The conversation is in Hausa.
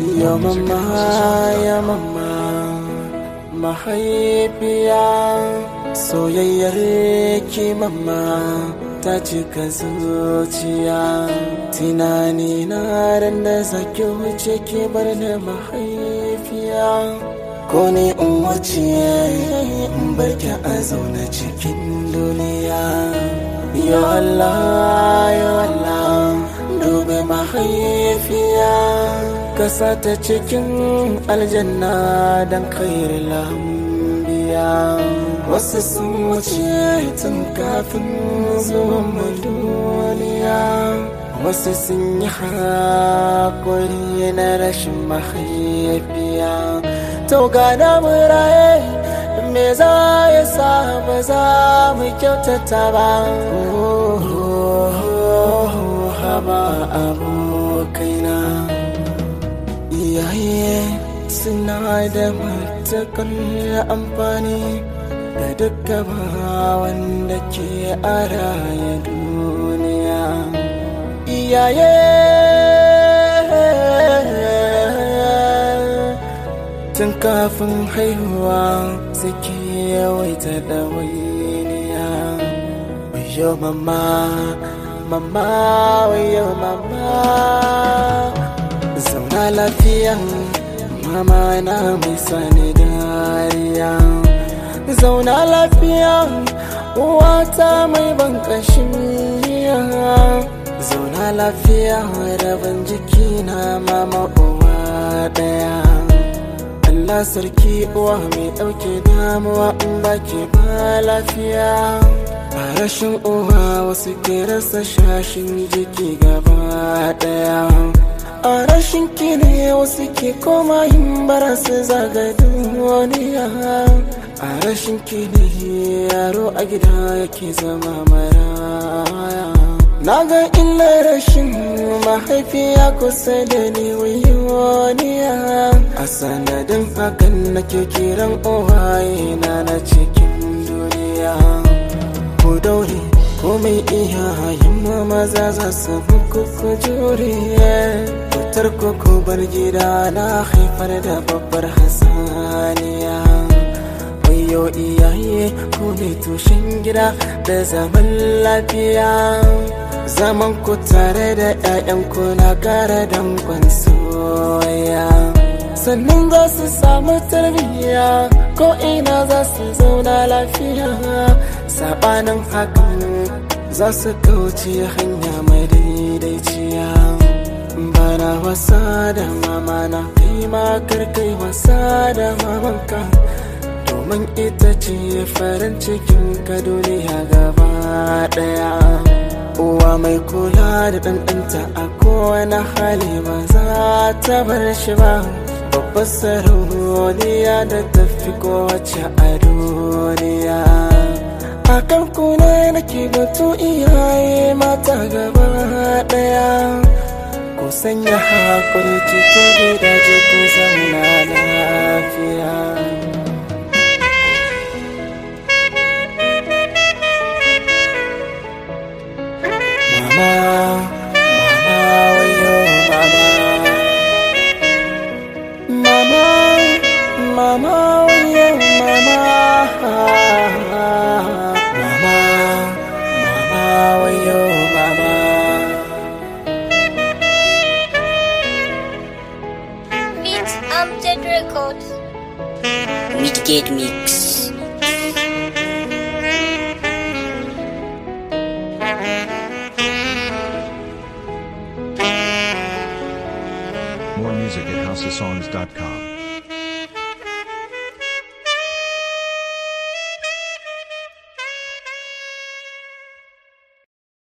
Ya mama, ya mama, mahaifiya, soyayyar ki mama ta cika zuciya. Tunani na ran da zaki wuce ki bar ni mahaifiya. Ko ne in wuce in bar ki a zaune cikin duniya. Ya Allah, ya Allah, dube mahaifiya, kasa ta cikin aljanna don khairul anbiya. Wasu sun wuce tun kafin zuwan mu duniya, wasu sun yi haƙuri na rashin mahaifiya. To ga na muraye, me za ya sa ba za mu kyautata ba? Haba abokaina, iyaye suna da matuƙar amfani da duka ba wanda ke a raya duniya. Iyaye tun kafin haihuwa suke yawaita ɗawainiya. Wayo mama, mama, wayo mama, zauna lafiya mama na mai sani dariya. Zauna lafiya uwata mai ban kashin miya. Zauna lafiya rabin jiki na mama uwa daya. Allah sarki uwa mai ɗauke damuwa in baki ba lafiya. A rashin uwa wasu ke rasa shashin jiki gaba daya. A rashin kine wasu ke koma yin bara su zaga duniya. A rashin kine yaro a gida yake zama maraya. Na ga illar rashin mahaifiya kusa da ni wayoniya. A sanadin hakan nake kiran uwaye na cikin duniya. Ku daure komai iyayen maza za su buku ku jure. Fitar ku bar gida na haifar da babbar hasaniya. Wayo iyaye ku ne tushen gida da zaman lafiya. Zaman ku tare da 'ya'yanku na kara dankon soyayya. Sannan za su samu tarbiyya ko ina za su zauna lafiya. Sabanin hakan za su kauce hanya mai daidaiciya. Bana wasa da mama na, kai ma karkai wasa da mamanka, domin ita ce farin cikin ka duniya gaba daya. Uwa mai kula da ɗanɗanta a kowane hali ba za ta bar shi ba. Babbar sarauniya da tafi kowace a duniya. Akan kuna nake batu iyaye mata gaba daya. Ku sanya hakuri cikin gidaje ku zauna lafiya. Mama, mama, wayo mama. Mama, mama, wayo mama. Mama, mama, wayo mama. Beats Amjad Records. Midgate Mix. More music at housesongs.com.